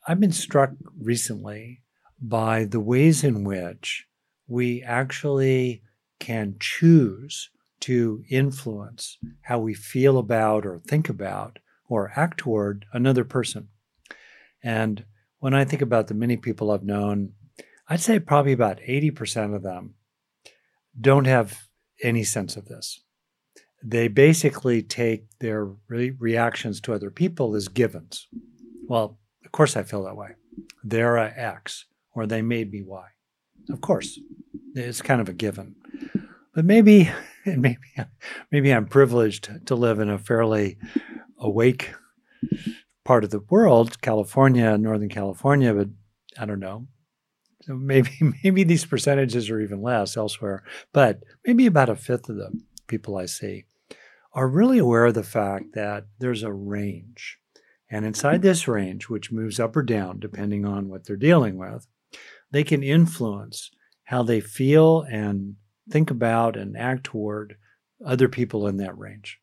I've been struck recently by the ways in which we actually can choose to influence how we feel about or think about or act toward another person. And when I think about the many people I've known, I'd say probably about 80% of them don't have any sense of this. They basically take their reactions to other people as givens. Well, of course I feel that way. They're a X, or they made me Y. Of course, it's kind of a given. But maybe, and maybe I'm privileged to live in a fairly awake part of the world, California, Northern California, but I don't know. So maybe these percentages are even less elsewhere, but maybe about a fifth of the people I see are really aware of the fact that there's a range. And inside this range, which moves up or down depending on what they're dealing with, they can influence how they feel and think about and act toward other people in that range.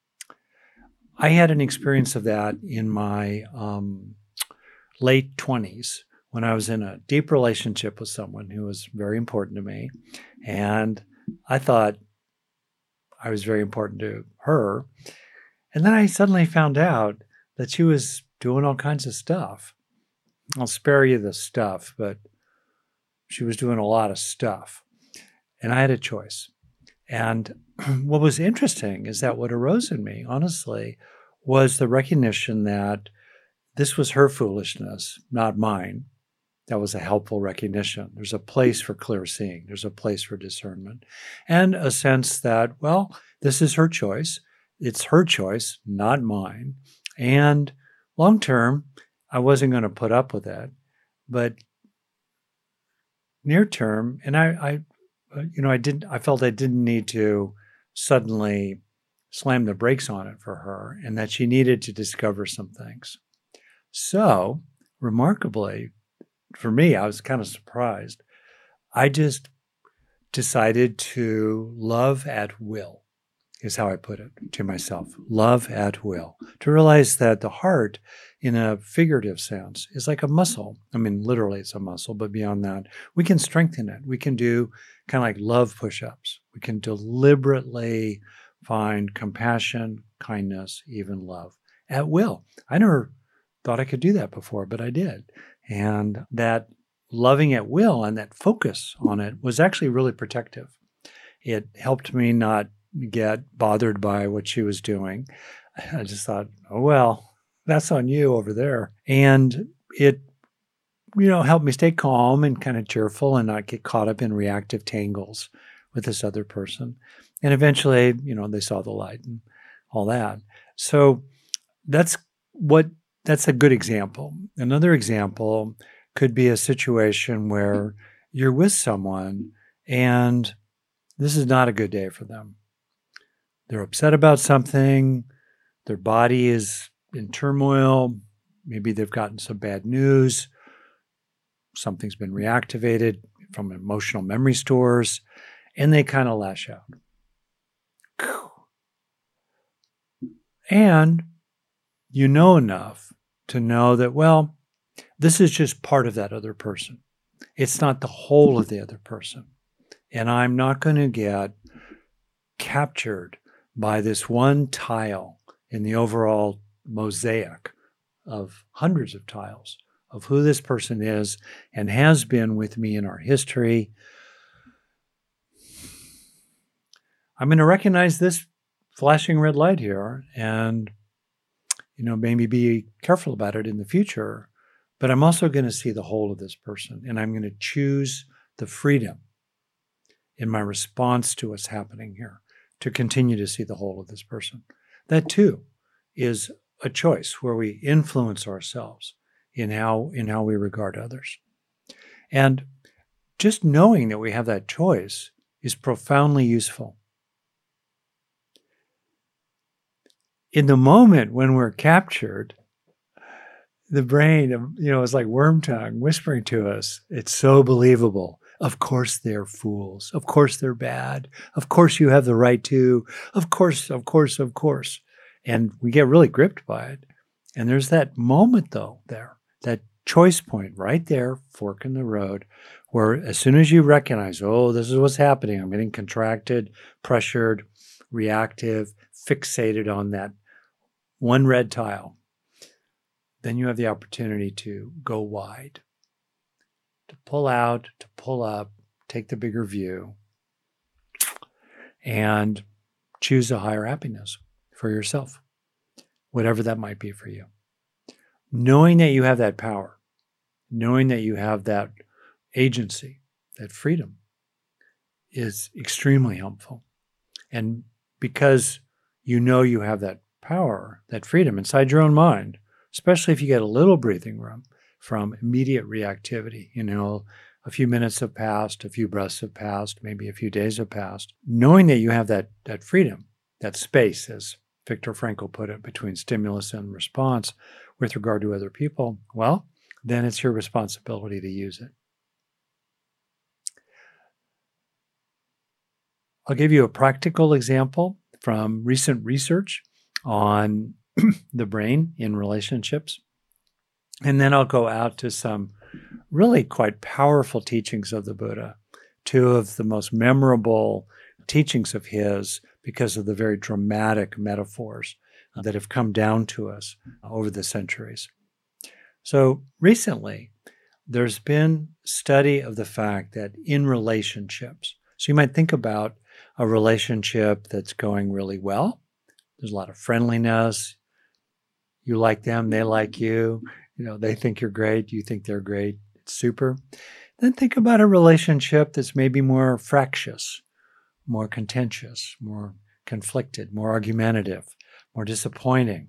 I had an experience of that in my late 20s when I was in a deep relationship with someone who was very important to me. And I thought I was very important to her. And then I suddenly found out that she was doing all kinds of stuff. I'll spare you the stuff, but she was doing a lot of stuff. And I had a choice. And what was interesting is that what arose in me, honestly, was the recognition that this was her foolishness, not mine. That was a helpful recognition. There's a place for clear seeing. There's a place for discernment. And a sense that, well, this is her choice. It's her choice, not mine. And long term, I wasn't going to put up with it. But near term, and I felt I didn't need to suddenly slam the brakes on it for her, and that she needed to discover some things. So, remarkably, for me, I was kind of surprised. I just decided to love at will, is how I put it to myself. Love at will. To realize that the heart, in a figurative sense, is like a muscle. I mean, literally it's a muscle, but beyond that, we can strengthen it. We can do kind of like love push-ups. We can deliberately find compassion, kindness, even love at will. I never thought I could do that before, but I did. And that loving at will and that focus on it was actually really protective. It helped me not get bothered by what she was doing. I just thought, oh, well, that's on you over there. And it, helped me stay calm and kind of cheerful and not get caught up in reactive tangles with this other person. And eventually, they saw the light and all that. So that's a good example. Another example could be a situation where you're with someone and this is not a good day for them. They're upset about something. Their body is in turmoil. Maybe they've gotten some bad news. Something's been reactivated from emotional memory stores, and they kind of lash out. And you know enough to know that, well, this is just part of that other person. It's not the whole of the other person. And I'm not going to get captured by this one tile in the overall mosaic of hundreds of tiles of who this person is and has been with me in our history. I'm going to recognize this flashing red light here and, maybe be careful about it in the future. But I'm also going to see the whole of this person, and I'm going to choose the freedom in my response to what's happening here to continue to see the whole of this person. That too is a choice where we influence ourselves in how we regard others. And just knowing that we have that choice is profoundly useful. In the moment when we're captured, the brain, is like worm tongue whispering to us, it's so believable. Of course they're fools. Of course they're bad. Of course you have the right to. Of course, of course, of course. And we get really gripped by it. And there's that moment, though, that choice point right there, fork in the road, where as soon as you recognize, oh, this is what's happening, I'm getting contracted, pressured, reactive, fixated on that one red tile, then you have the opportunity to go wide, to pull out, to pull up, take the bigger view, and choose a higher happiness for yourself, whatever that might be for you. Knowing that you have that power, knowing that you have that agency, that freedom, is extremely helpful. And because you know you have that power, that freedom inside your own mind, especially if you get a little breathing room from immediate reactivity, a few minutes have passed, a few breaths have passed, maybe a few days have passed. Knowing that you have that freedom, that space, as Viktor Frankl put it, between stimulus and response with regard to other people, well, then it's your responsibility to use it. I'll give you a practical example from recent research on the brain in relationships. And then I'll go out to some really quite powerful teachings of the Buddha, two of the most memorable teachings of his because of the very dramatic metaphors that have come down to us over the centuries. So recently, there's been study of the fact that in relationships, so you might think about a relationship that's going really well. There's a lot of friendliness. You like them, they like you. They think you're great, you think they're great. It's super. Then think about a relationship that's maybe more fractious, more contentious, more conflicted, more argumentative, more disappointing.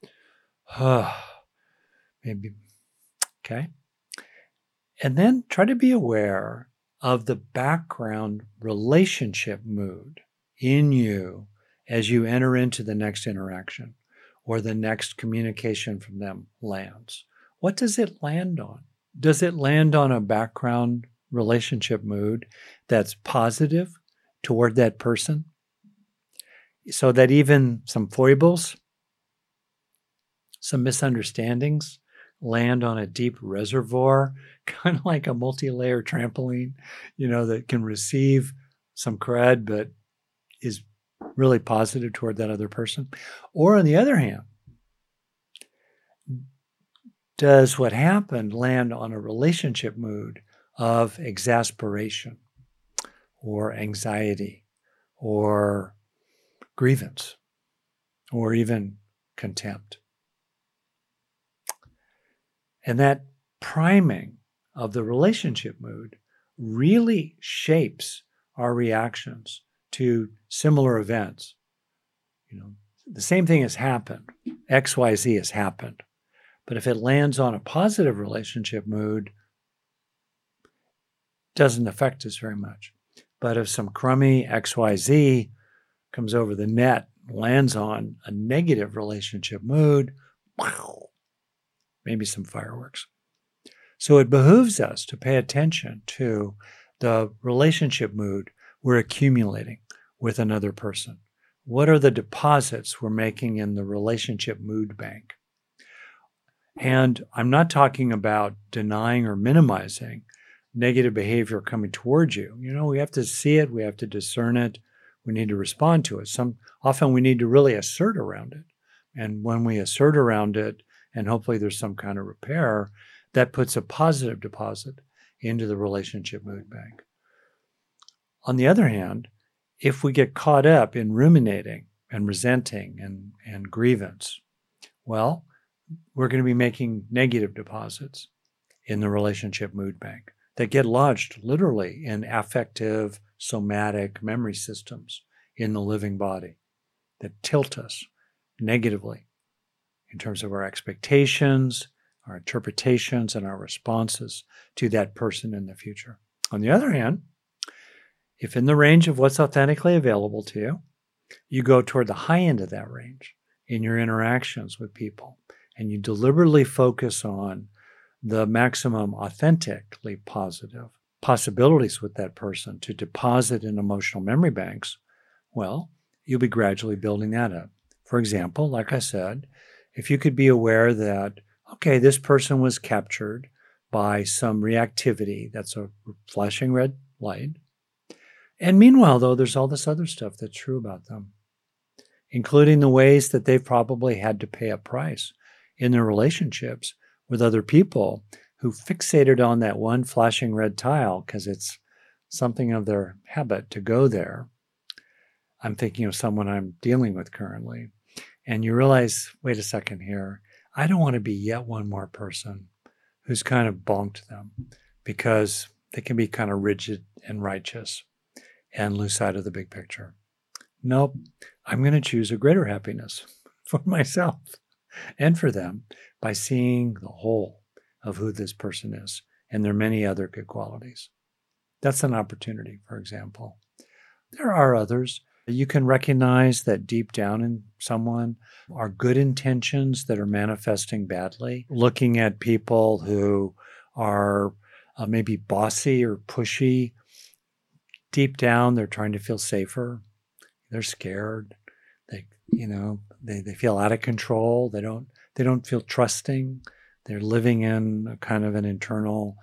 Maybe, okay. And then try to be aware of the background relationship mood in you as you enter into the next interaction or the next communication from them lands. What does it land on? Does it land on a background relationship mood that's positive toward that person? So that even some foibles, some misunderstandings land on a deep reservoir, kind of like a multi-layer trampoline, that can receive some crud, but is really positive toward that other person? Or on the other hand, does what happened land on a relationship mood of exasperation or anxiety or grievance or even contempt? And that priming of the relationship mood really shapes our reactions to similar events. The same thing has happened. XYZ has happened. But if it lands on a positive relationship mood, it doesn't affect us very much. But if some crummy XYZ comes over the net, lands on a negative relationship mood, wow, maybe some fireworks. So it behooves us to pay attention to the relationship mood we're accumulating with another person. What are the deposits we're making in the relationship mood bank? And I'm not talking about denying or minimizing negative behavior coming towards you. We have to see it, we have to discern it, we need to respond to it. Often we need to really assert around it. And when we assert around it, and hopefully there's some kind of repair, that puts a positive deposit into the relationship mood bank. On the other hand, if we get caught up in ruminating and resenting and grievance, well, we're going to be making negative deposits in the relationship mood bank that get lodged literally in affective, somatic memory systems in the living body that tilt us negatively in terms of our expectations, our interpretations, and our responses to that person in the future. On the other hand, if in the range of what's authentically available to you, you go toward the high end of that range in your interactions with people, and you deliberately focus on the maximum authentically positive possibilities with that person to deposit in emotional memory banks, well, you'll be gradually building that up. For example, like I said, if you could be aware that, okay, this person was captured by some reactivity that's a flashing red light. And meanwhile, though, there's all this other stuff that's true about them, including the ways that they've probably had to pay a price in their relationships with other people who fixated on that one flashing red tile because it's something of their habit to go there. I'm thinking of someone I'm dealing with currently. And you realize, wait a second here, I don't want to be yet one more person who's kind of bonked them because they can be kind of rigid and righteous and lose sight of the big picture. Nope, I'm going to choose a greater happiness for myself and for them by seeing the whole of who this person is and their many other good qualities. That's an opportunity, for example. There are others. You can recognize that deep down in someone are good intentions that are manifesting badly. Looking at people who are maybe bossy or pushy, deep down they're trying to feel safer. They're scared. They feel out of control. They don't feel trusting. They're living in a kind of an internal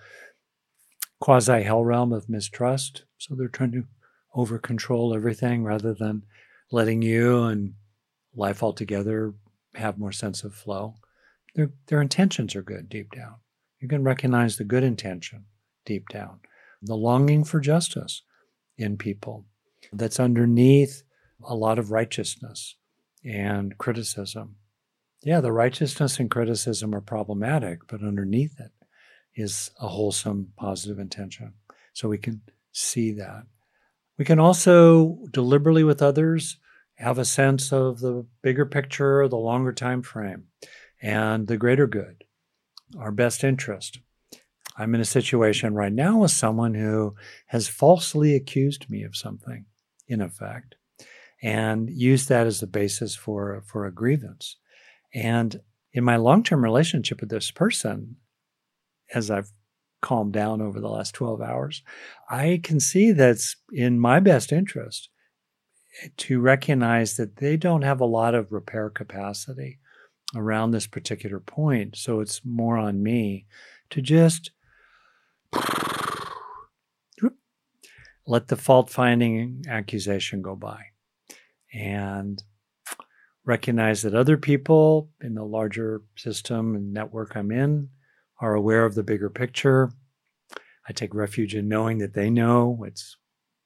quasi hell realm of mistrust. So they're trying to over control everything rather than letting you and life altogether have more sense of flow. Their intentions are good deep down. You can recognize the good intention deep down, the longing for justice in people that's underneath a lot of righteousness and criticism. Yeah, the righteousness and criticism are problematic, but underneath it is a wholesome, positive intention. So we can see that. We can also deliberately with others have a sense of the bigger picture, the longer time frame, and the greater good, our best interest. I'm in a situation right now with someone who has falsely accused me of something, in effect, and used that as the basis for a grievance. And in my long-term relationship with this person, as I've calmed down over the last 12 hours, I can see that's in my best interest to recognize that they don't have a lot of repair capacity around this particular point. So it's more on me to just let the fault-finding accusation go by and recognize that other people in the larger system and network I'm in are aware of the bigger picture. I take refuge in knowing that they know it's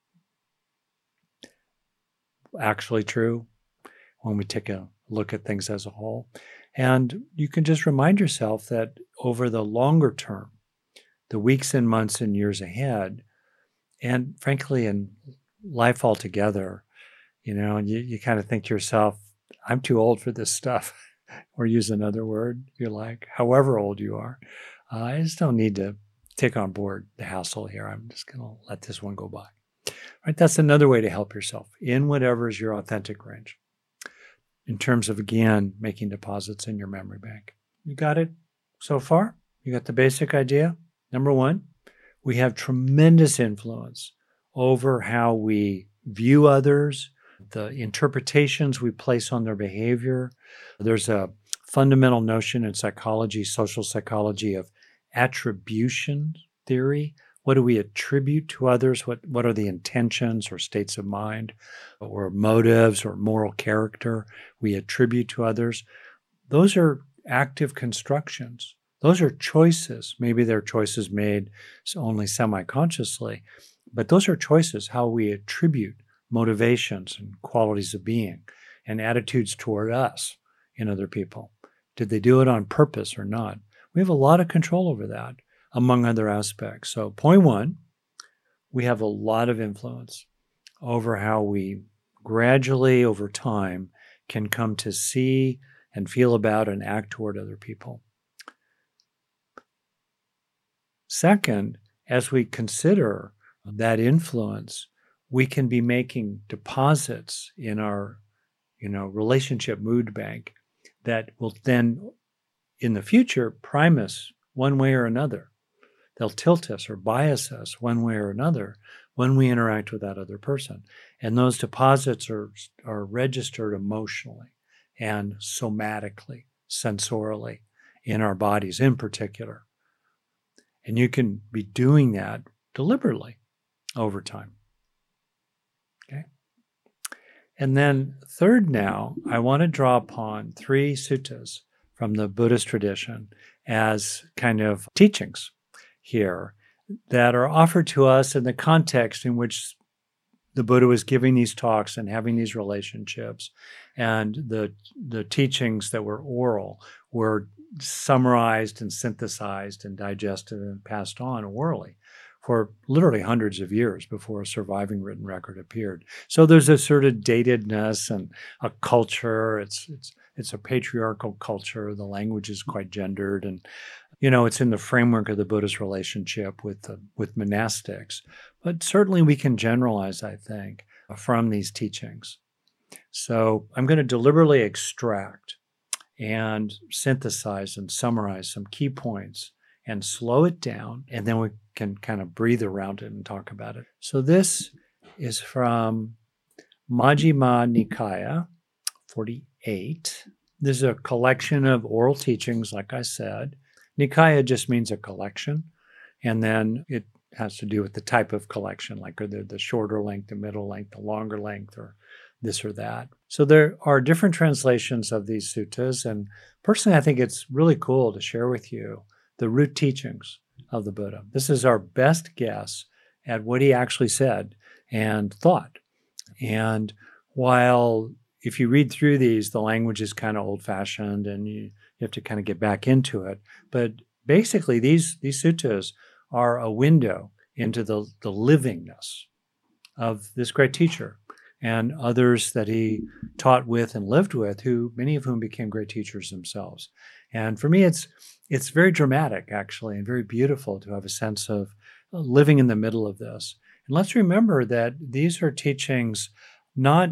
actually true when we take a look at things as a whole. And you can just remind yourself that over the longer term, the weeks and months and years ahead, and frankly, in life altogether, you kind of think to yourself, I'm too old for this stuff, or use another word if you like, however old you are. I just don't need to take on board the hassle here. I'm just going to let this one go by. Right? That's another way to help yourself in whatever is your authentic range in terms of, again, making deposits in your memory bank. You got it so far? You got the basic idea? Number one, we have tremendous influence over how we view others, the interpretations we place on their behavior. There's a fundamental notion in psychology, social psychology, of attribution theory. What do we attribute to others? What are the intentions or states of mind or motives or moral character we attribute to others? Those are active constructions. Those are choices. Maybe they're choices made only semi-consciously, but those are choices, how we attribute motivations and qualities of being and attitudes toward us in other people. Did they do it on purpose or not? We have a lot of control over that, among other aspects. So point one, we have a lot of influence over how we gradually over time can come to see and feel about and act toward other people. Second, as we consider that influence, we can be making deposits in our, relationship mood bank that will then, in the future, prime us one way or another. They'll tilt us or bias us one way or another when we interact with that other person. And those deposits are registered emotionally and somatically, sensorially, in our bodies in particular. And you can be doing that deliberately over time. Okay. And then third now, I want to draw upon 3 suttas from the Buddhist tradition as kind of teachings here that are offered to us in the context in which the Buddha was giving these talks and having these relationships. And the teachings that were oral were summarized and synthesized and digested and passed on orally for literally hundreds of years before a surviving written record appeared. So there's a sort of datedness and a culture. It's a patriarchal culture. The language is quite gendered, and it's in the framework of the Buddhist relationship with monastics. But certainly we can generalize, I think, from these teachings. So I'm going to deliberately extract and synthesize and summarize some key points and slow it down, and then we can kind of breathe around it and talk about it. So this is from Majjhima Nikaya 48. This is a collection of oral teachings, like I said. Nikaya just means a collection, and then it has to do with the type of collection, like are they the shorter length, the middle length, the longer length, or this or that. So there are different translations of these suttas, and personally I think it's really cool to share with you the root teachings of the Buddha. This is our best guess at what he actually said and thought. And while if you read through these, the language is kind of old-fashioned and you have to kind of get back into it. But basically, these suttas are a window into the livingness of this great teacher and others that he taught with and lived with, who many of whom became great teachers themselves. And for me, it's very dramatic, actually, and very beautiful to have a sense of living in the middle of this. And let's remember that these are teachings not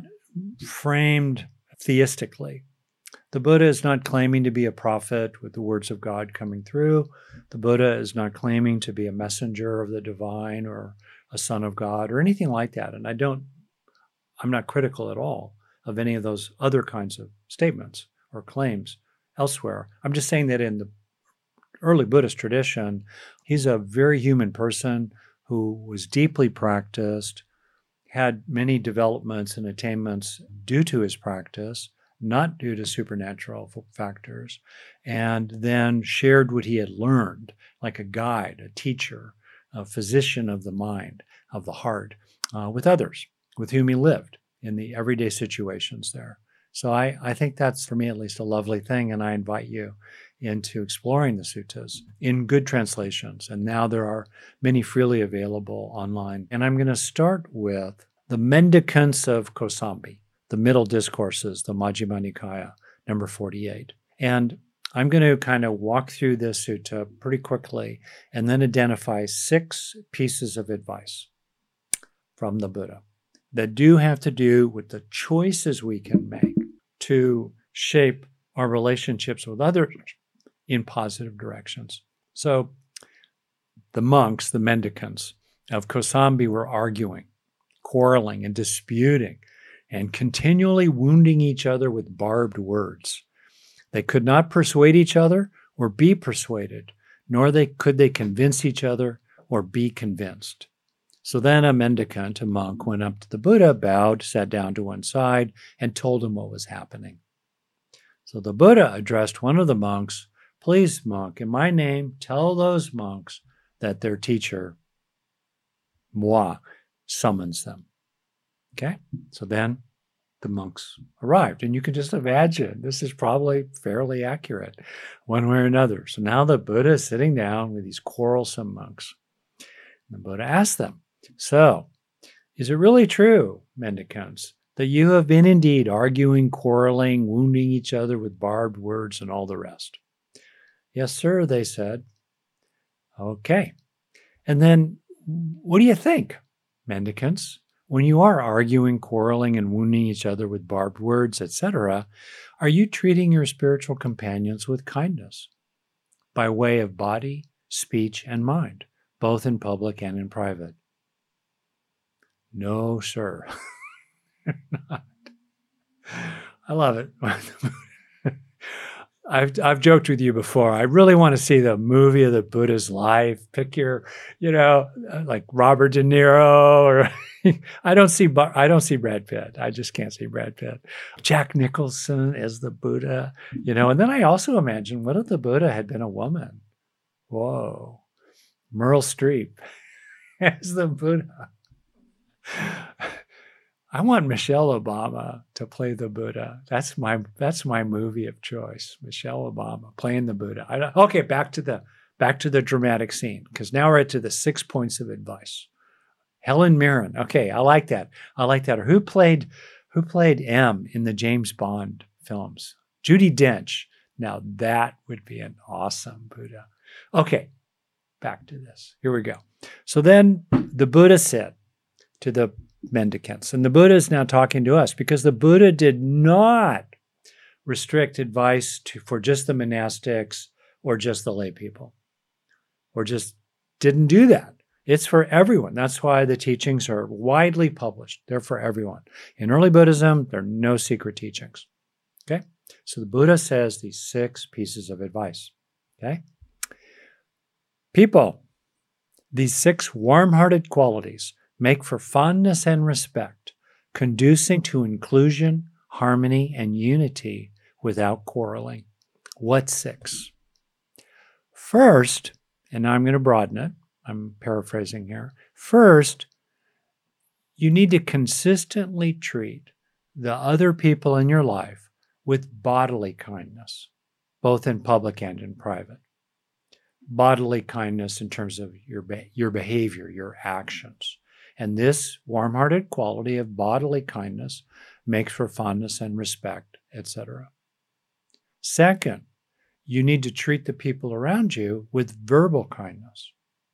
framed theistically. The Buddha is not claiming to be a prophet with the words of God coming through. The Buddha is not claiming to be a messenger of the divine or a son of God or anything like that. And I'm not critical at all of any of those other kinds of statements or claims elsewhere. I'm just saying that in the early Buddhist tradition, he's a very human person who was deeply practiced, had many developments and attainments due to his practice, not due to supernatural factors, and then shared what he had learned like a guide, a teacher, a physician of the mind, of the heart, with others with whom he lived in the everyday situations there. So I think that's, for me at least, a lovely thing, and I invite you into exploring the suttas in good translations. And now there are many freely available online. And I'm going to start with the Mendicants of Kosambi, the Middle Discourses, the Majjhima Nikaya, number 48. And I'm going to kind of walk through this sutta pretty quickly and then identify 6 pieces of advice from the Buddha that do have to do with the choices we can make to shape our relationships with others in positive directions. So the monks, the mendicants of Kosambi, were arguing, quarreling, and disputing, and continually wounding each other with barbed words. They could not persuade each other or be persuaded, nor could they convince each other or be convinced. So then a mendicant, a monk, went up to the Buddha, bowed, sat down to one side, and told him what was happening. So the Buddha addressed one of the monks, "Please, monk, in my name, tell those monks that their teacher, moi, summons them." Okay? So then the monks arrived. And you can just imagine, this is probably fairly accurate one way or another. So now the Buddha is sitting down with these quarrelsome monks. And the Buddha asked them, "So, is it really true, mendicants, that you have been indeed arguing, quarreling, wounding each other with barbed words and all the rest?" "Yes, sir," they said. "Okay. And then what do you think, mendicants? When you are arguing, quarreling, and wounding each other with barbed words, etc., are you treating your spiritual companions with kindness by way of body, speech, and mind, both in public and in private?" "No, sir." Not. I love it. I've joked with you before. I really want to see the movie of the Buddha's life. Pick your, like Robert De Niro, or I don't see Brad Pitt. I just can't see Brad Pitt. Jack Nicholson as the Buddha, and then I also imagine, what if the Buddha had been a woman? Whoa, Meryl Streep as the Buddha. I want Michelle Obama to play the Buddha. That's my movie of choice. Michelle Obama playing the Buddha. Okay, back to the dramatic scene, because now we're to the 6 points of advice. Helen Mirren. Okay, I like that. Who played M in the James Bond films? Judi Dench. Now that would be an awesome Buddha. Okay, back to this. Here we go. So then the Buddha said to the mendicants, and the Buddha is now talking to us, because the Buddha did not restrict advice for just the monastics or just the lay people, or just didn't do that. It's for everyone. That's why the teachings are widely published. They're for everyone. In early Buddhism, there are no secret teachings. Okay? So the Buddha says these 6 pieces of advice. Okay? People, these 6 warm-hearted qualities make for fondness and respect, conducing to inclusion, harmony, and unity without quarreling. What 6? First, and now I'm going to broaden it, I'm paraphrasing here. First, you need to consistently treat the other people in your life with bodily kindness, both in public and in private. Bodily kindness in terms of your behavior, your actions. And this warm-hearted quality of bodily kindness makes for fondness and respect, etc. Second, you need to treat the people around you with verbal kindness.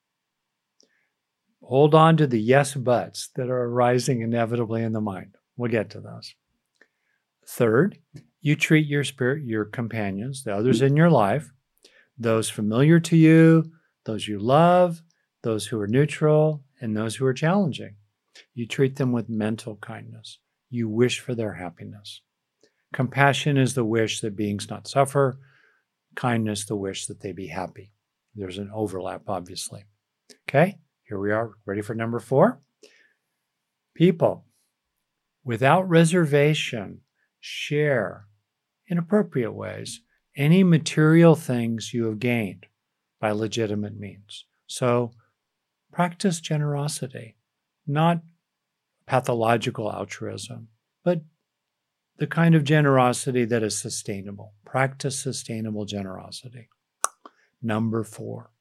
Hold on to the yes buts that are arising inevitably in the mind. We'll get to those. Third, you treat your companions, the others in your life, those familiar to you, those you love, those who are neutral, and those who are challenging. You treat them with mental kindness. You wish for their happiness. Compassion is the wish that beings not suffer. Kindness, the wish that they be happy. There's an overlap, obviously. Okay, here we are. Ready for number 4? People, without reservation, share in appropriate ways any material things you have gained by legitimate means. So, practice generosity, not pathological altruism, but the kind of generosity that is sustainable. Practice sustainable generosity. Number 4.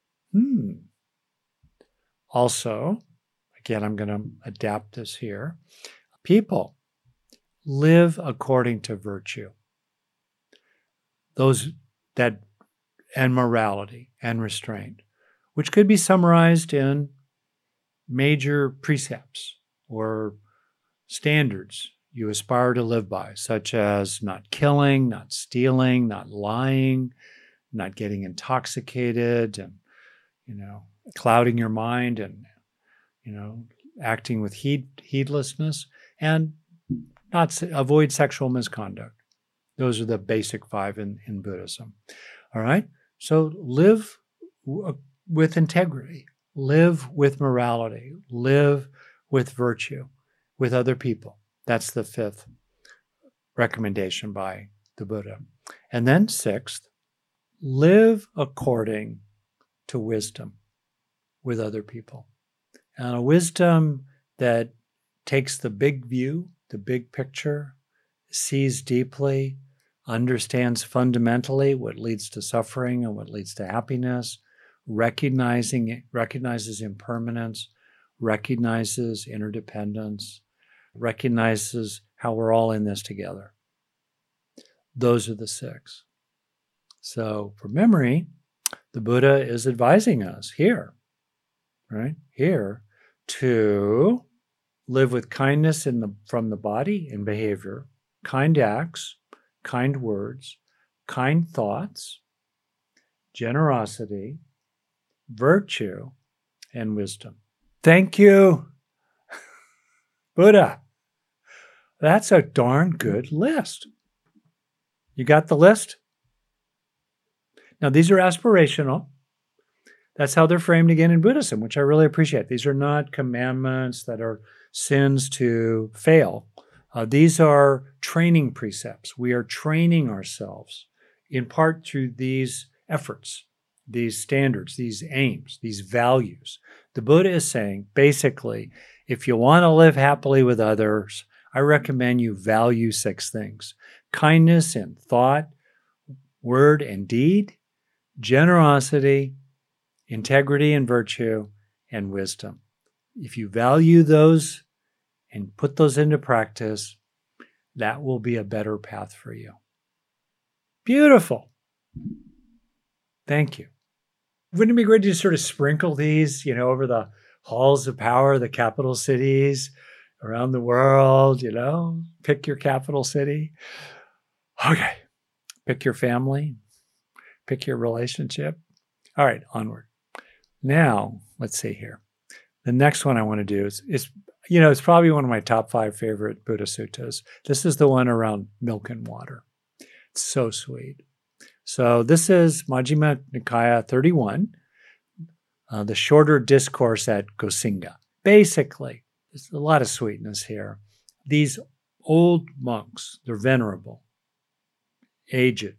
Also, again, I'm going to adapt this here. People, live according to virtue. And morality and restraint, which could be summarized in major precepts or standards you aspire to live by, such as not killing, not stealing, not lying, not getting intoxicated, and clouding your mind, and acting with heedlessness, and avoid sexual misconduct. Those are the basic 5 in Buddhism. All right? So live with integrity, live with morality, live with virtue, with other people. That's the 5th recommendation by the Buddha. And then 6th, live according to wisdom with other people. And a wisdom that takes the big view, the big picture, sees deeply, understands fundamentally what leads to suffering and what leads to happiness, recognizes impermanence, recognizes interdependence, recognizes how we're all in this together. Those are the 6. So for memory, the Buddha is advising us here, right? Here, to live with kindness from the body and behavior, kind acts, kind words, kind thoughts, generosity, virtue, and wisdom. Thank you, Buddha. That's a darn good list. You got the list? Now, these are aspirational. That's how they're framed again in Buddhism, which I really appreciate. These are not commandments that are sins to fail. These are training precepts. We are training ourselves in part through these efforts, these standards, these aims, these values. The Buddha is saying, basically, if you want to live happily with others, I recommend you value 6 things: kindness in thought, word, and deed, generosity, integrity and virtue, and wisdom. If you value those and put those into practice, that will be a better path for you. Beautiful. Thank you. Wouldn't it be great to sort of sprinkle these, over the halls of power, the capital cities around the world, Pick your capital city. Okay. Pick your family. Pick your relationship. All right, onward. Now, let's see here. The next one I want to do is it's probably one of my top 5 favorite Buddha suttas. This is the one around milk and water. It's so sweet. So this is Majjhima Nikaya 31, the shorter discourse at Gosinga. Basically, there's a lot of sweetness here. These old monks, they're venerable, aged,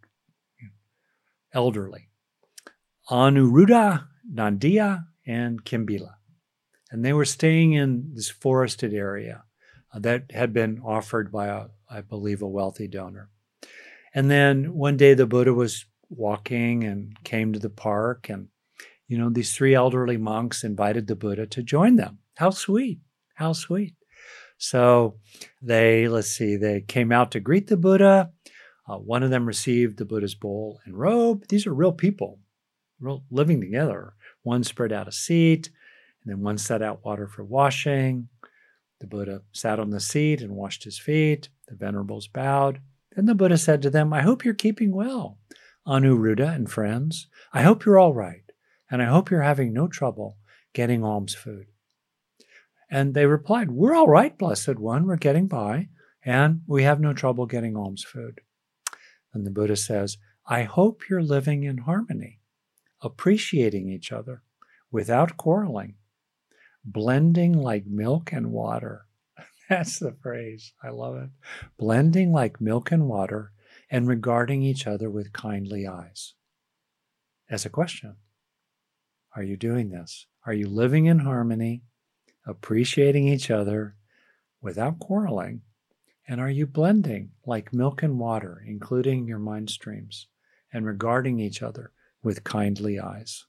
elderly. Anuruddha, Nandiya, and Kimbila. And they were staying in this forested area that had been offered by, I believe, a wealthy donor. And then one day the Buddha was walking and came to the park, and, these 3 elderly monks invited the Buddha to join them. How sweet. How sweet. So they came out to greet the Buddha. One of them received the Buddha's bowl and robe. These are real people, real living together. One spread out a seat, and then one set out water for washing. The Buddha sat on the seat and washed his feet. The venerables bowed. Then the Buddha said to them, I hope you're keeping well, Anuruddha and friends. I hope you're all right, and I hope you're having no trouble getting alms food. And they replied, we're all right, Blessed One. We're getting by, and we have no trouble getting alms food. And the Buddha says, I hope you're living in harmony, appreciating each other without quarreling, blending like milk and water. That's the phrase. I love it. Blending like milk and water and regarding each other with kindly eyes. As a question, are you doing this? Are you living in harmony, appreciating each other without quarreling? And are you blending like milk and water, including your mind streams, and regarding each other with kindly eyes?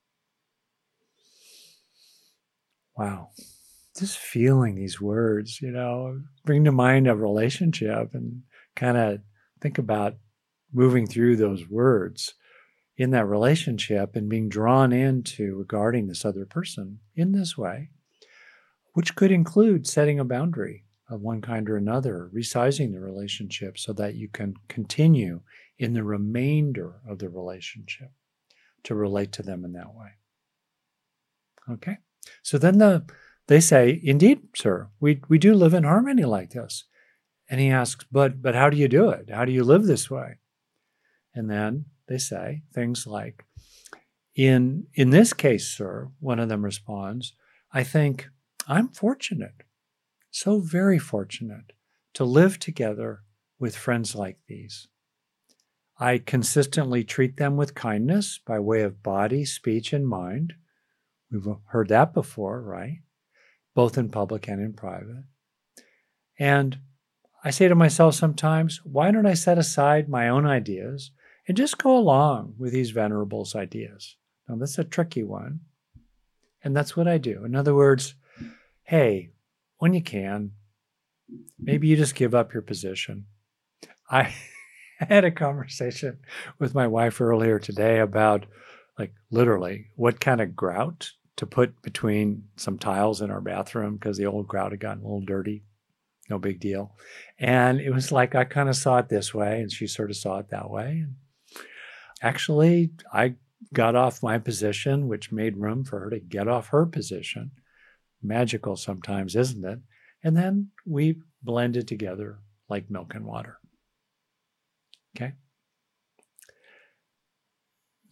Wow. Just feeling these words, bring to mind a relationship and kind of think about moving through those words in that relationship and being drawn into regarding this other person in this way, which could include setting a boundary of one kind or another, resizing the relationship so that you can continue in the remainder of the relationship to relate to them in that way. Okay? So then they say, indeed, sir, we do live in harmony like this. And he asks, but how do you do it? How do you live this way? And then they say things like, in this case, sir, one of them responds, I think I'm fortunate, so very fortunate, to live together with friends like these. I consistently treat them with kindness by way of body, speech, and mind. We've heard that before, right? Both in public and in private. And I say to myself sometimes, why don't I set aside my own ideas and just go along with these venerables' ideas? Now, that's a tricky one. And that's what I do. In other words, hey, when you can, maybe you just give up your position. I had a conversation with my wife earlier today about, literally, what kind of grout to put between some tiles in our bathroom because the old grout had gotten a little dirty. No big deal. And it was like I kind of saw it this way, and she sort of saw it that way. And actually, I got off my position, which made room for her to get off her position. Magical sometimes, isn't it? And then we blended together like milk and water. Okay?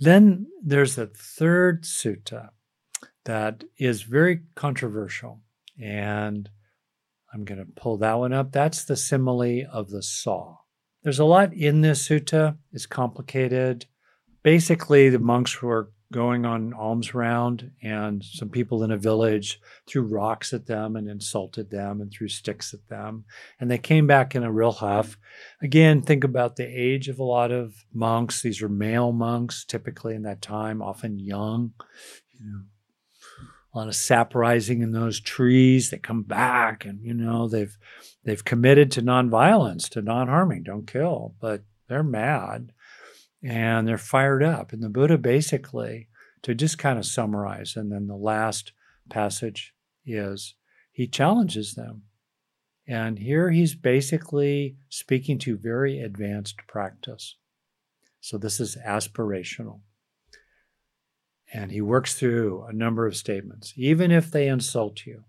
Then there's a third sutta that is very controversial. And I'm going to pull that one up. That's the simile of the saw. There's a lot in this sutta. It's complicated. Basically, the monks were going on alms round, and some people in a village threw rocks at them and insulted them and threw sticks at them. And they came back in a real huff. Again, think about the age of a lot of monks. These are male monks, typically in that time, often young. A lot of sap rising in those trees. They come back, and they've committed to nonviolence, to non-harming, don't kill, but they're mad. And they're fired up. And the Buddha basically, to just kind of summarize, and then the last passage is he challenges them. And here he's basically speaking to very advanced practice. So this is aspirational. And he works through a number of statements. Even if they insult you,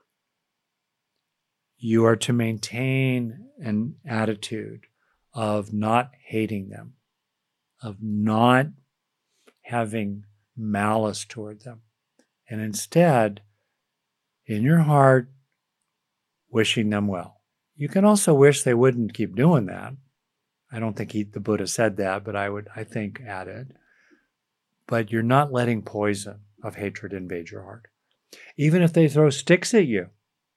you are to maintain an attitude of not hating them, of not having malice toward them, and instead, in your heart, wishing them well. You can also wish they wouldn't keep doing that. I don't think the Buddha said that, but I think added. But you're not letting poison of hatred invade your heart. Even if they throw sticks at you,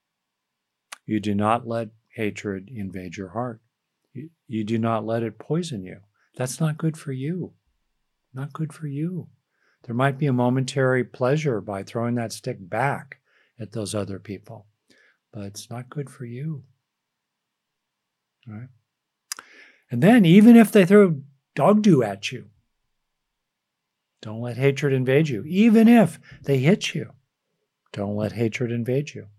you do not let hatred invade your heart. You do not let it poison you. That's not good for you. Not good for you. There might be a momentary pleasure by throwing that stick back at those other people, but it's not good for you. All right? And then even if they throw dog do at you, don't let hatred invade you. Even if they hit you, don't let hatred invade you.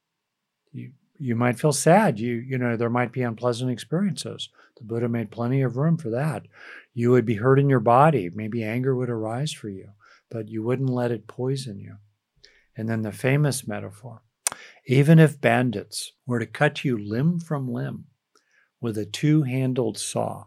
You might feel sad. There might be unpleasant experiences. The Buddha made plenty of room for that. You would be hurt in your body. Maybe anger would arise for you, but you wouldn't let it poison you. And then the famous metaphor, even if bandits were to cut you limb from limb with a two-handled saw,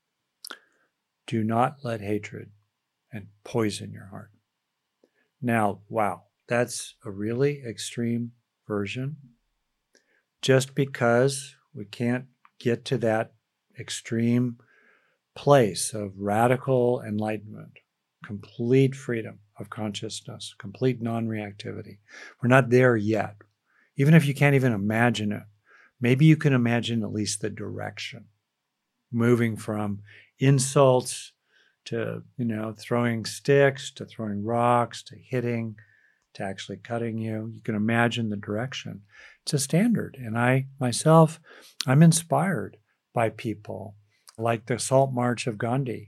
do not let hatred and poison your heart. Now, wow, that's a really extreme version. Just because we can't get to that extreme place of radical enlightenment, complete freedom of consciousness, complete non-reactivity. We're not there yet. Even if you can't even imagine it, maybe you can imagine at least the direction, moving from insults to, throwing sticks, to throwing rocks, to hitting, to actually cutting you. You can imagine the direction. It's a standard. And I'm inspired by people like the Salt March of Gandhi,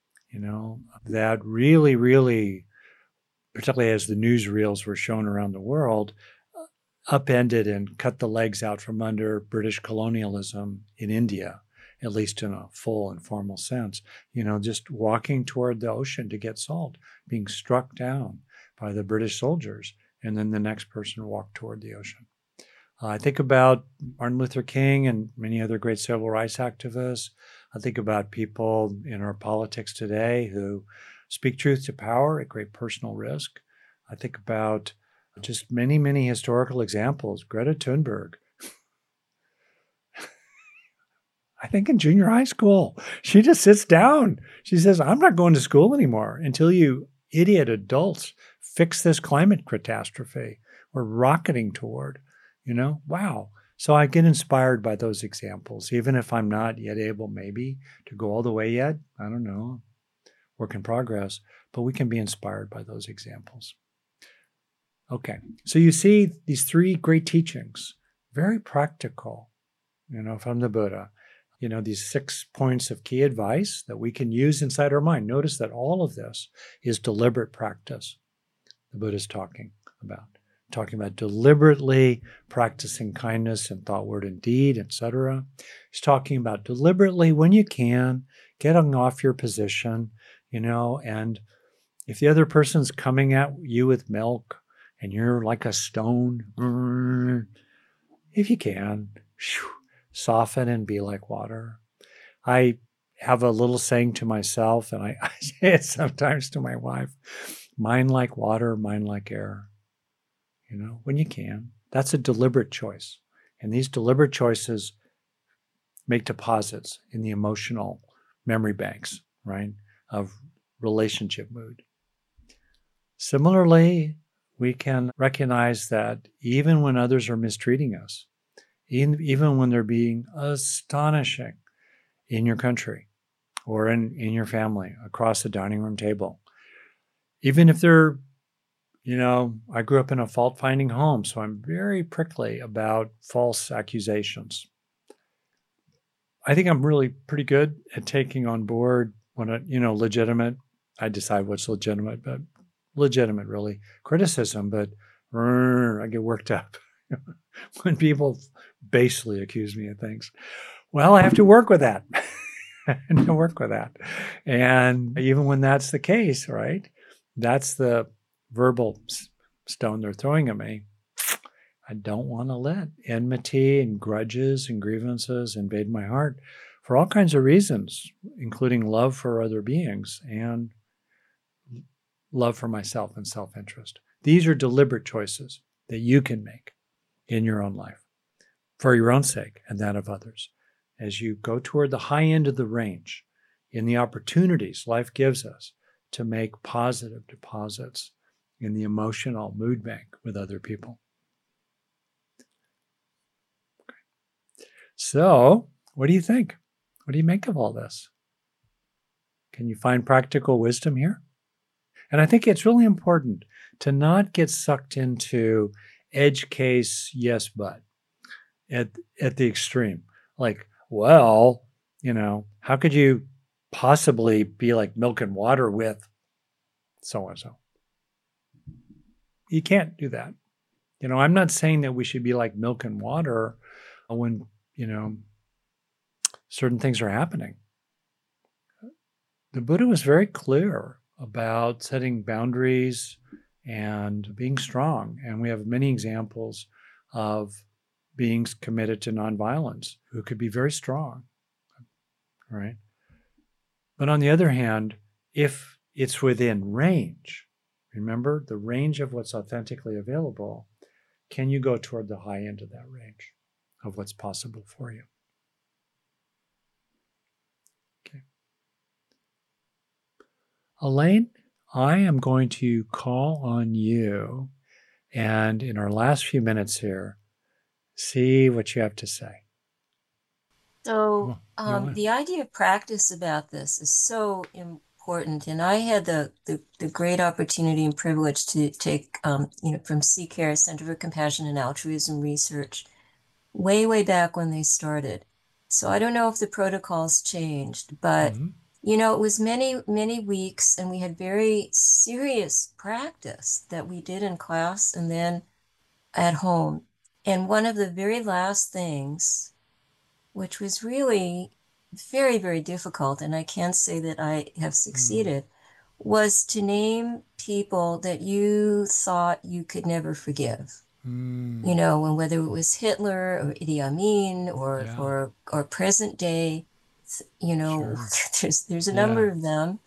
that really, really, particularly as the newsreels were shown around the world, upended and cut the legs out from under British colonialism in India, at least in a full and formal sense. Just walking toward the ocean to get salt, being struck down by the British soldiers, and then the next person walked toward the ocean. I think about Martin Luther King and many other great civil rights activists. I think about people in our politics today who speak truth to power at great personal risk. I think about just many, many historical examples. Greta Thunberg. I think in junior high school, she just sits down. She says, I'm not going to school anymore until you idiot adults fix this climate catastrophe we're rocketing toward. Wow. So I get inspired by those examples, even if I'm not yet able maybe to go all the way yet. I don't know, work in progress, but we can be inspired by those examples. Okay. So you see these three great teachings, very practical, from the Buddha. These 6 points of key advice that we can use inside our mind. Notice that all of this is deliberate practice the Buddha's talking about deliberately practicing kindness in thought, word, and deed, etc. He's talking about deliberately, when you can, getting off your position, and if the other person's coming at you with milk and you're like a stone, if you can, soften and be like water. I have a little saying to myself, and I say it sometimes to my wife: mind like water, mind like air. When you can. That's a deliberate choice. And these deliberate choices make deposits in the emotional memory banks, right, of relationship mood. Similarly, we can recognize that even when others are mistreating us, even when they're being astonishing in your country or in your family across the dining room table, even if they're, I grew up in a fault finding home, so I'm very prickly about false accusations. I think I'm really pretty good at taking on board when legitimate. I decide what's legitimate, but legitimate really criticism. But I get worked up when people basely accuse me of things. Well, I have to work with that. And work with that. And even when that's the case, right? That's the verbal stone they're throwing at me. I don't want to let enmity and grudges and grievances invade my heart for all kinds of reasons, including love for other beings and love for myself and self interest. These are deliberate choices that you can make in your own life for your own sake and that of others as you go toward the high end of the range in the opportunities life gives us to make positive deposits in the emotional mood bank with other people. So, what do you think? What do you make of all this? Can you find practical wisdom here? And I think it's really important to not get sucked into edge case, yes, but at the extreme. Like, well, how could you possibly be like milk and water with so and so? You can't do that. I'm not saying that we should be like milk and water when, certain things are happening. The Buddha was very clear about setting boundaries and being strong. And we have many examples of beings committed to nonviolence who could be very strong, right? But on the other hand, if it's within range, remember the range of what's authentically available, can you go toward the high end of that range of what's possible for you? Okay. Elaine, I am going to call on you and in our last few minutes here, see what you have to say. So, the idea of practice about this is so important. And I had the great opportunity and privilege to take, from CCARE, Center for Compassion and Altruism Research, way back when they started. So I don't know if the protocols changed, but, Mm-hmm. it was many weeks, and we had very serious practice that we did in class and then at home. And one of the very last things, which was really very difficult, and I can't say that I have succeeded, was to name people that you thought you could never forgive. And whether it was Hitler or Idi Amin Yeah. or present day, Sure. there's a Yeah. number of them,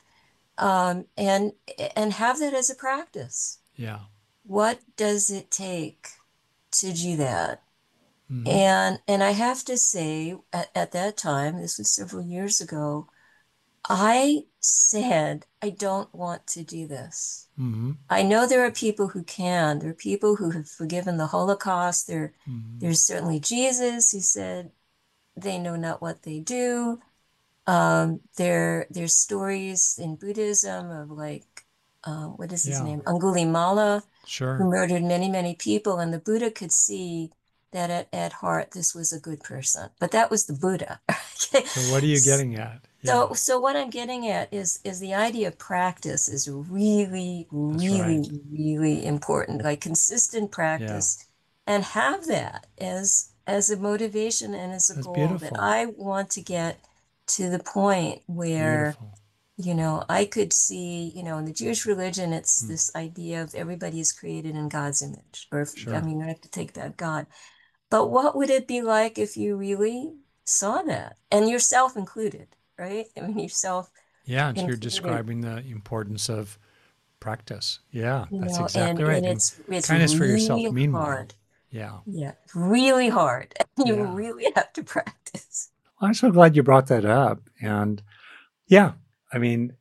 and have that as a practice. Yeah. What does it take to do that? Mm-hmm. And I have to say, at that time, this was several years ago, I said, I don't want to do this. Mm-hmm. I know there are people who can. There are people who have forgiven the Holocaust. Mm-hmm. There's certainly Jesus who said they know not what they do. There's stories in Buddhism of like, what is his Yeah. name? Angulimala, who Sure. murdered many people. And the Buddha could see that at heart, this was a good person. But that was the Buddha. Okay. So what are you getting at? Yeah. So what I'm getting at is the idea of practice is really, That's right. really important, like consistent Yeah. practice, and have that as a motivation and as a That's goal that beautiful. I want to get to the point where, Beautiful. I could see, in the Jewish religion, it's Mm. this idea of everybody is created in God's image, or I Sure. mean, you have to take that God. But what would it be like if you really saw that, and yourself included? right? I mean, you self Yeah. And so you're included, describing the importance of practice. Yeah, you that's know, exactly right. and And it's kindness for yourself, really meanwhile. hard. Yeah. Yeah, really hard. You Yeah. really have to practice. I'm so glad you brought that up. And yeah, I mean,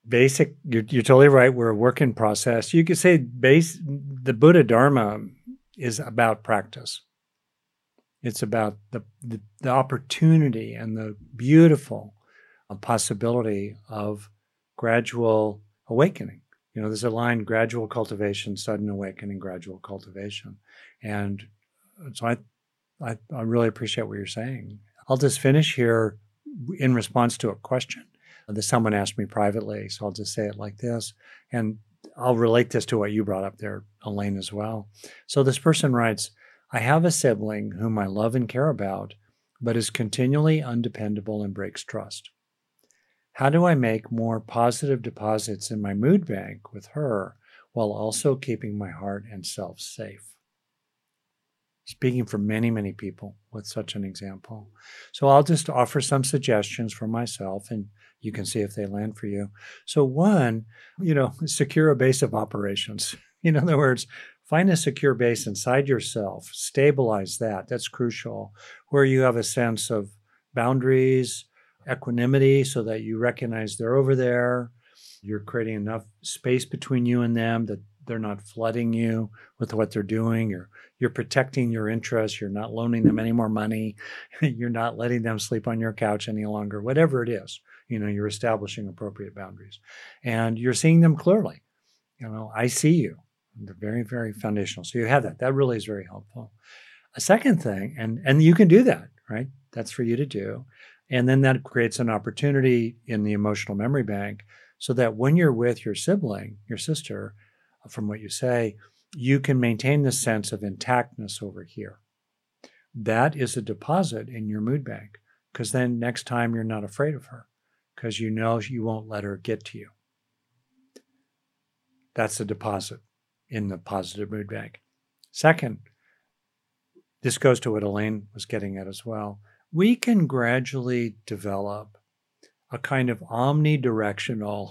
you're totally right. We're a work in process. You could say the Buddha Dharma is about practice. It's about the opportunity and the beautiful possibility of gradual awakening. You know, there's a line: gradual cultivation, sudden awakening, gradual cultivation. And so I really appreciate what you're saying. I'll just finish here in response to a question that someone asked me privately. So I'll just say it like this. And I'll relate this to what you brought up there, Elaine, as well. So this person writes, I have a sibling whom I love and care about, but is continually undependable and breaks trust. How do I make more positive deposits in my mood bank with her while also keeping my heart and self safe? Speaking for many, many people with such an example. So I'll just offer some suggestions for myself and you can see if they land for you. So, one, secure a base of operations. In other words, find a secure base inside yourself, stabilize that. That's crucial, where you have a sense of boundaries, equanimity, so that you recognize they're over there. You're creating enough space between you and them that they're not flooding you with what they're doing. You're protecting your interests. You're not loaning them any more money. You're not letting them sleep on your couch any longer. Whatever it is, you're establishing appropriate boundaries, and you're seeing them clearly. I see you. They're very, very foundational. So you have that. That really is very helpful. A second thing, and you can do that, right? That's for you to do, and then that creates an opportunity in the emotional memory bank, so that when you're with your sibling, your sister, from what you say, you can maintain the sense of intactness over here. That is a deposit in your mood bank, because then next time you're not afraid of her, because you know you won't let her get to you. That's a deposit in the positive mood bank. Second, this goes to what Elaine was getting at as well. We can gradually develop a kind of omnidirectional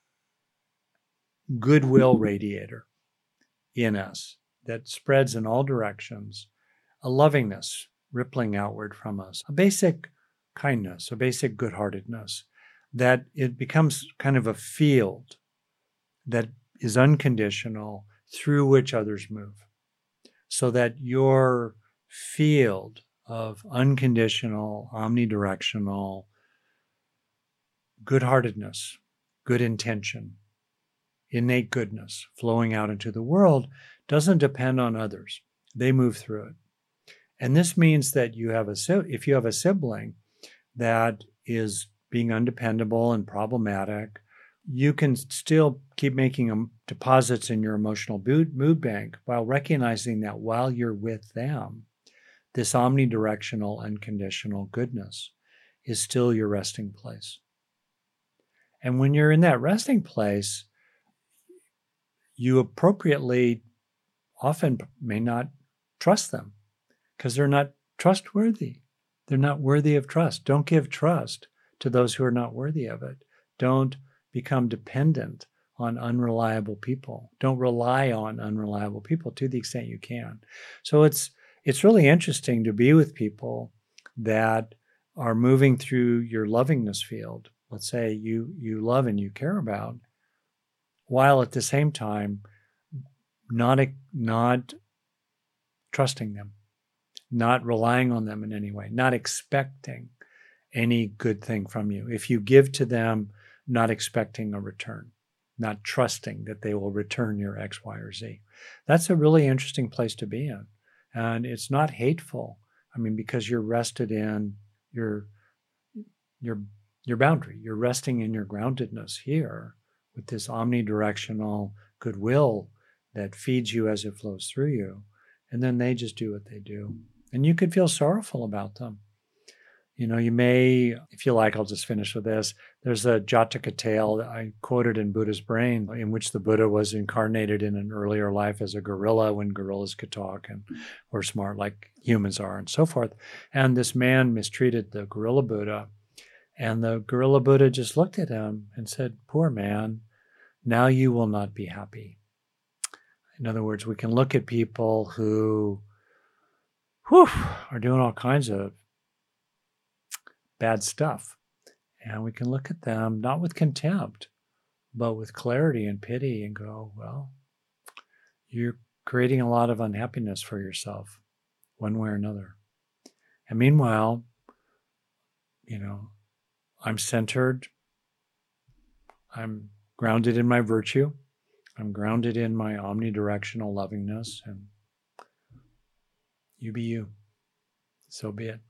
goodwill radiator in us that spreads in all directions, a lovingness rippling outward from us, a basic kindness, a basic good heartedness, that it becomes kind of a field that is unconditional through which others move. So that your field of unconditional, omnidirectional good heartedness, good intention, innate goodness flowing out into the world doesn't depend on others. They move through it. And this means that if you have a sibling that is being undependable and problematic, you can still keep making deposits in your emotional mood bank while recognizing that while you're with them, this omnidirectional, unconditional goodness is still your resting place. And when you're in that resting place, you appropriately often may not trust them because they're not trustworthy. They're not worthy of trust. Don't give trust to those who are not worthy of it. Don't become dependent on unreliable people. Don't rely on unreliable people to the extent you can. So it's really interesting to be with people that are moving through your lovingness field. Let's say you love and you care about, while at the same time not trusting them, not relying on them in any way, not expecting any good thing from you. If you give to them, not expecting a return, not trusting that they will return your X, Y, or Z. That's a really interesting place to be in. And it's not hateful. I mean, because you're rested in your boundary. You're resting in your groundedness here with this omnidirectional goodwill that feeds you as it flows through you. And then they just do what they do. And you could feel sorrowful about them. You may, if you like, I'll just finish with this. There's a Jataka tale that I quoted in Buddha's Brain, in which the Buddha was incarnated in an earlier life as a gorilla when gorillas could talk and were smart like humans are and so forth. And this man mistreated the gorilla Buddha. And the gorilla Buddha just looked at him and said, poor man, now you will not be happy. In other words, we can look at people who are doing all kinds of bad stuff. And we can look at them not with contempt, but with clarity and pity and go, well, you're creating a lot of unhappiness for yourself one way or another. And meanwhile, I'm centered. I'm grounded in my virtue. I'm grounded in my omnidirectional lovingness. And you be you. So be it.